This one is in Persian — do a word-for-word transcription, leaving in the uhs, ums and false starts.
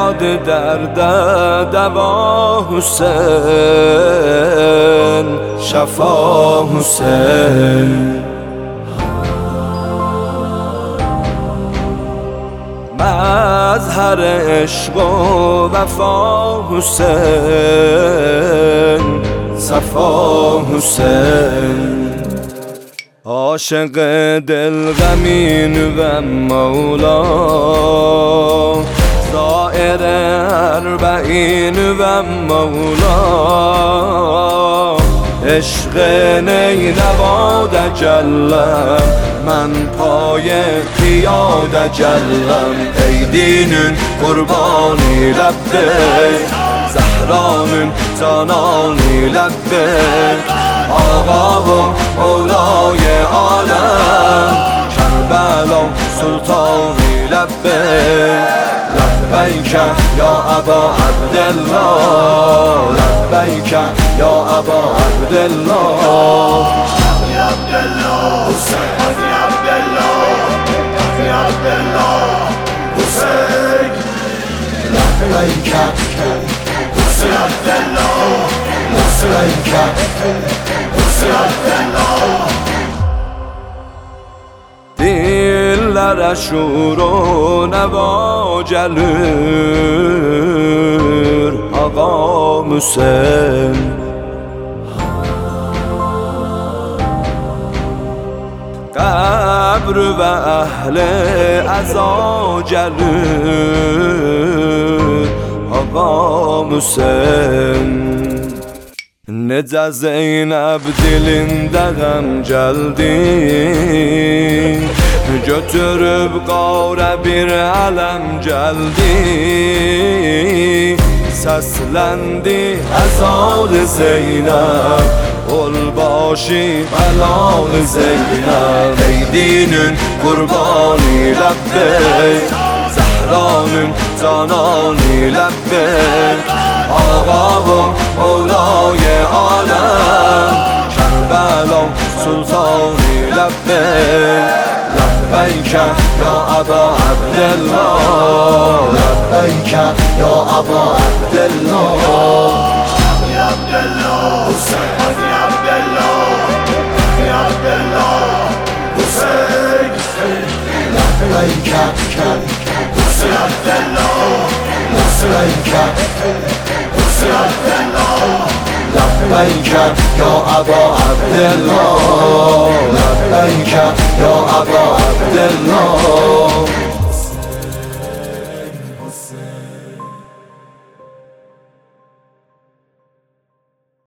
داد درد دوا حسین، شفا حسین. مظهر عشق و وفا حسین، صفا حسین. عاشق دل غمین و مولا، زائر اربعین و مولا. عشق نینوا دجلم، من پای پیاده جلم. ای دینün قربانی لبیک، زهرانın زانانی لبیک. آقا و مولای عالم، کربلا سلطانی لبیک. لبیک یا ابا عبدالله، لبیک یا ابا عبدالله. ابی عبدالله حسین، ابی عبدالله، ابی عبدالله حسین. لبیک حسین عبدالله، لبیک حسین عبدالله. Dillərə şur o nəva gəlir Ağa Hüseyn. Qəbr və əhli əza gəlir Ağa Hüseyn. Necə Zeynəb dilində qəm gəldi, götürüb qarə bir ələm gəldi. Səsləndi əzan Zeynəb, ol başı bəlal Zeynəb. Ey dinin qurbanı ləbbeyk, zəhranın cananı ləbbeyk. Ağa و مولای عالم، کربلا سلطانی لبیک. لبیک یا ابا عبدالله، لبیک یا ابا عبدالله. ابی عبدالله حسین، ابی عبدالله، ابی عبدالله حسین. لبیک حسین عبدالله، لبیک حسین عبدالله. لبیک یا ابا عبدالله، لبیک یا ابا عبدالله.